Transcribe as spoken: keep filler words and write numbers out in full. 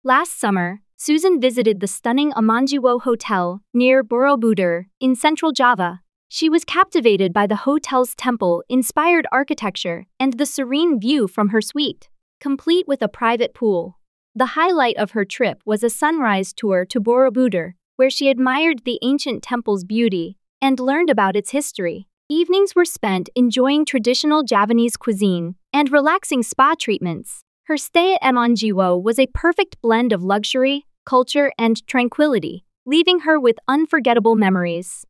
Last summer, Susan visited the stunning Amanjiwo Hotel near Borobudur in central Java. She was captivated by the hotel's temple-inspired architecture and the serene view from her suite, complete with a private pool. The highlight of her trip was a sunrise tour to Borobudur, where she admired the ancient temple's beauty and learned about its history. Evenings were spent enjoying traditional Javanese cuisine and relaxing spa treatments. Her stay at Amanjiwo was a perfect blend of luxury, culture, and tranquility, leaving her with unforgettable memories.